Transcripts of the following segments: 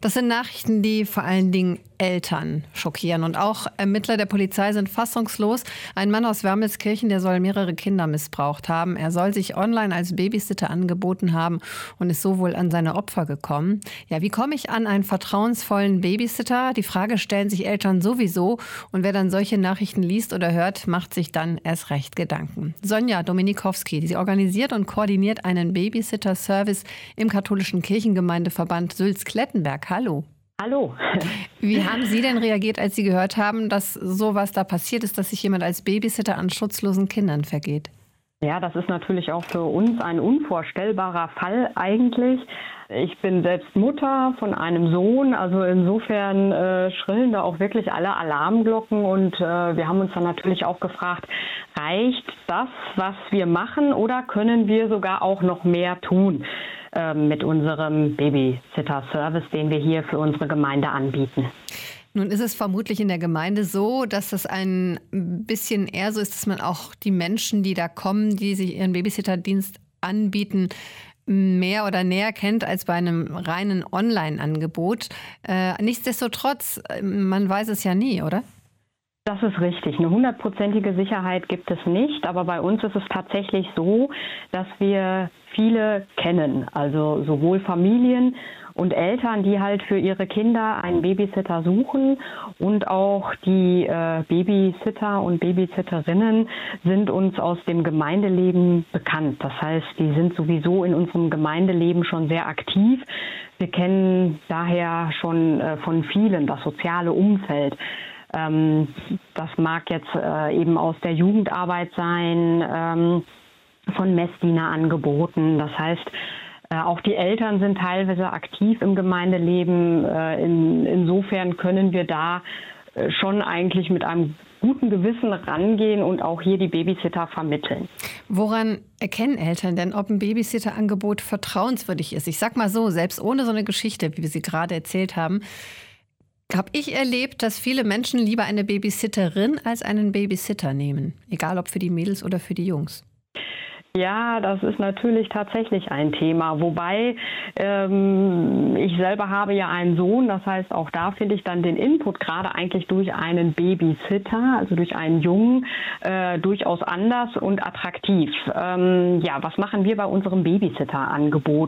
Das sind Nachrichten, die vor allen Dingen Eltern schockieren. Und auch Ermittler der Polizei sind fassungslos. Ein Mann aus Wermelskirchen, der soll mehrere Kinder missbraucht haben. Er soll sich online als Babysitter angeboten haben und ist so wohl an seine Opfer gekommen. Ja, wie komme ich an einen vertrauensvollen Babysitter? Die Frage stellen sich Eltern sowieso. Und wer dann solche Nachrichten liest oder hört, macht sich dann erst recht Gedanken. Sonja Dominikowski, sie organisiert und koordiniert einen Babysitter-Service im katholischen Kirchengemeindeverband Sülz-Klettenberg. Hallo. Hallo. Wie haben Sie denn reagiert, als Sie gehört haben, dass sowas da passiert ist, dass sich jemand als Babysitter an schutzlosen Kindern vergeht? Ja, das ist natürlich auch für uns ein unvorstellbarer Fall eigentlich. Ich bin selbst Mutter von einem Sohn, also insofern schrillen da auch wirklich alle Alarmglocken und wir haben uns dann natürlich auch gefragt, reicht das, was wir machen, oder können wir sogar auch noch mehr tun mit unserem Babysitter-Service, den wir hier für unsere Gemeinde anbieten? Nun ist es vermutlich in der Gemeinde so, dass es ein bisschen eher so ist, dass man auch die Menschen, die da kommen, die sich ihren Babysitterdienst anbieten, mehr oder näher kennt als bei einem reinen Online-Angebot. Nichtsdestotrotz, man weiß es ja nie, oder? Das ist richtig. Eine 100%ige Sicherheit gibt es nicht, aber bei uns ist es tatsächlich so, dass wir viele kennen, also sowohl Familien und Eltern, die halt für ihre Kinder einen Babysitter suchen, und auch die Babysitter und Babysitterinnen sind uns aus dem Gemeindeleben bekannt. Das heißt, die sind sowieso in unserem Gemeindeleben schon sehr aktiv. Wir kennen daher schon von vielen das soziale Umfeld. Das mag jetzt eben aus der Jugendarbeit sein, von Messdienerangeboten. Das heißt, auch die Eltern sind teilweise aktiv im Gemeindeleben. Insofern können wir da schon eigentlich mit einem guten Gewissen rangehen und auch hier die Babysitter vermitteln. Woran erkennen Eltern denn, ob ein Babysitterangebot vertrauenswürdig ist? Ich sag mal so, selbst ohne so eine Geschichte, wie wir sie gerade erzählt haben, habe ich erlebt, dass viele Menschen lieber eine Babysitterin als einen Babysitter nehmen. Egal ob für die Mädels oder für die Jungs. Ja, das ist natürlich tatsächlich ein Thema. Wobei ich selber habe ja einen Sohn, das heißt, auch da finde ich dann den Input gerade eigentlich durch einen Babysitter, also durch einen Jungen, durchaus anders und attraktiv. Ja, was machen wir bei unserem Babysitter-Angebot?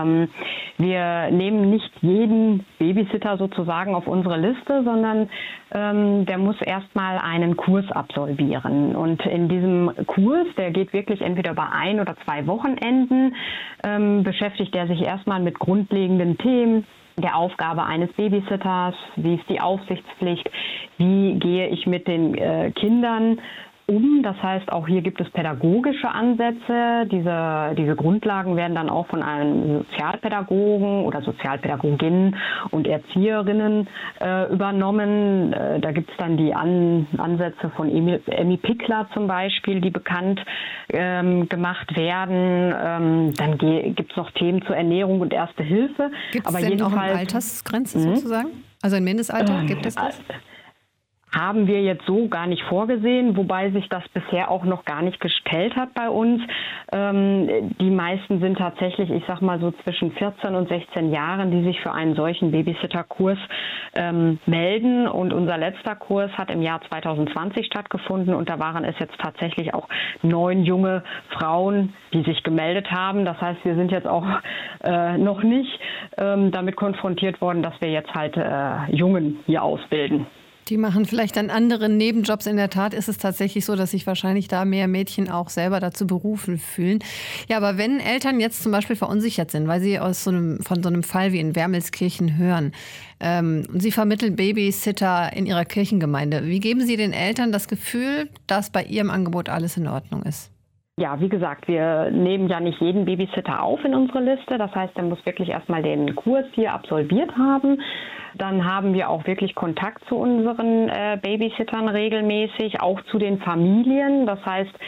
Wir nehmen nicht jeden Babysitter sozusagen auf unsere Liste, sondern der muss erstmal einen Kurs absolvieren. Und in diesem Kurs, der geht wirklich entweder über 1 oder 2 Wochenenden, beschäftigt er sich erstmal mit grundlegenden Themen der Aufgabe eines Babysitters, wie ist die Aufsichtspflicht, wie gehe ich mit den Kindern um. Das heißt, auch hier gibt es pädagogische Ansätze. Diese Grundlagen werden dann auch von einem Sozialpädagogen oder Sozialpädagoginnen und Erzieherinnen übernommen. Da gibt es dann die Ansätze von Emmy Pickler zum Beispiel, die bekannt gemacht werden. Dann gibt es noch Themen zur Ernährung und Erste Hilfe. Gibt es denn auch eine Altersgrenze sozusagen? Also ein Mindestalter, gibt es das? Haben wir jetzt so gar nicht vorgesehen, wobei sich das bisher auch noch gar nicht gestellt hat bei uns. Die meisten sind tatsächlich, ich sag mal so zwischen 14 und 16 Jahren, die sich für einen solchen Babysitter-Kurs melden. Und unser letzter Kurs hat im Jahr 2020 stattgefunden und da waren es jetzt tatsächlich auch 9 junge Frauen, die sich gemeldet haben. Das heißt, wir sind jetzt auch noch nicht damit konfrontiert worden, dass wir jetzt halt Jungen hier ausbilden. Die machen vielleicht dann andere Nebenjobs. In der Tat ist es tatsächlich so, dass sich wahrscheinlich da mehr Mädchen auch selber dazu berufen fühlen. Ja, aber wenn Eltern jetzt zum Beispiel verunsichert sind, weil sie von so einem Fall wie in Wermelskirchen hören, und sie vermitteln Babysitter in ihrer Kirchengemeinde, wie geben Sie den Eltern das Gefühl, dass bei ihrem Angebot alles in Ordnung ist? Ja, wie gesagt, wir nehmen ja nicht jeden Babysitter auf in unsere Liste. Das heißt, er muss wirklich erstmal den Kurs hier absolviert haben. Dann haben wir auch wirklich Kontakt zu unseren Babysittern regelmäßig, auch zu den Familien. Das heißt,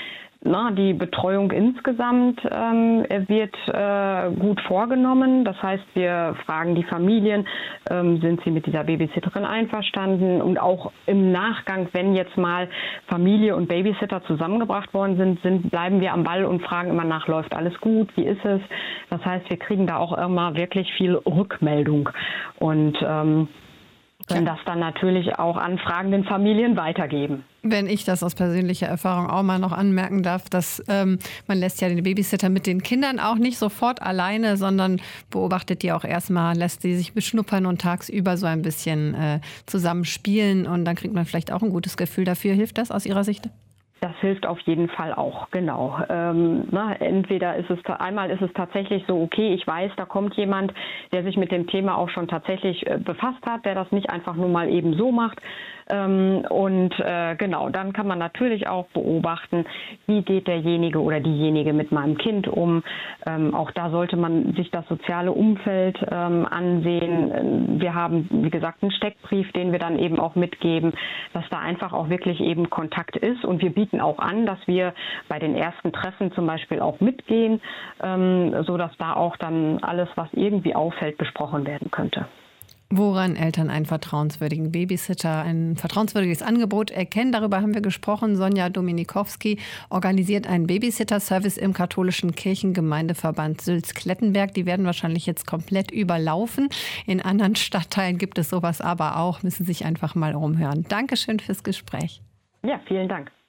Die Betreuung insgesamt wird gut vorgenommen. Das heißt, wir fragen die Familien, sind sie mit dieser Babysitterin einverstanden? Und auch im Nachgang, wenn jetzt mal Familie und Babysitter zusammengebracht worden sind, bleiben wir am Ball und fragen immer nach, läuft alles gut, wie ist es? Das heißt, wir kriegen da auch immer wirklich viel Rückmeldung und können das dann natürlich auch an fragenden Familien weitergeben. Wenn ich das aus persönlicher Erfahrung auch mal noch anmerken darf, dass man lässt ja den Babysitter mit den Kindern auch nicht sofort alleine, sondern beobachtet die auch erstmal, lässt die sich beschnuppern und tagsüber so ein bisschen zusammen spielen und dann kriegt man vielleicht auch ein gutes Gefühl dafür. Hilft das aus Ihrer Sicht? Das hilft auf jeden Fall auch, genau. Entweder ist es tatsächlich so, okay, ich weiß, da kommt jemand, der sich mit dem Thema auch schon tatsächlich befasst hat, der das nicht einfach nur mal eben so macht. Dann kann man natürlich auch beobachten, wie geht derjenige oder diejenige mit meinem Kind um. Auch da sollte man sich das soziale Umfeld ansehen. Wir haben, wie gesagt, einen Steckbrief, den wir dann eben auch mitgeben, dass da einfach auch wirklich eben Kontakt ist. Und wir bieten auch an, dass wir bei den ersten Treffen zum Beispiel auch mitgehen, sodass da auch dann alles, was irgendwie auffällt, besprochen werden könnte. Woran Eltern einen vertrauenswürdigen Babysitter, ein vertrauenswürdiges Angebot erkennen, darüber haben wir gesprochen. Sonja Dominikowski organisiert einen Babysitter-Service im katholischen Kirchengemeindeverband Sülz-Klettenberg. Die werden wahrscheinlich jetzt komplett überlaufen. In anderen Stadtteilen gibt es sowas aber auch. Müssen sich einfach mal umhören. Dankeschön fürs Gespräch. Ja, vielen Dank.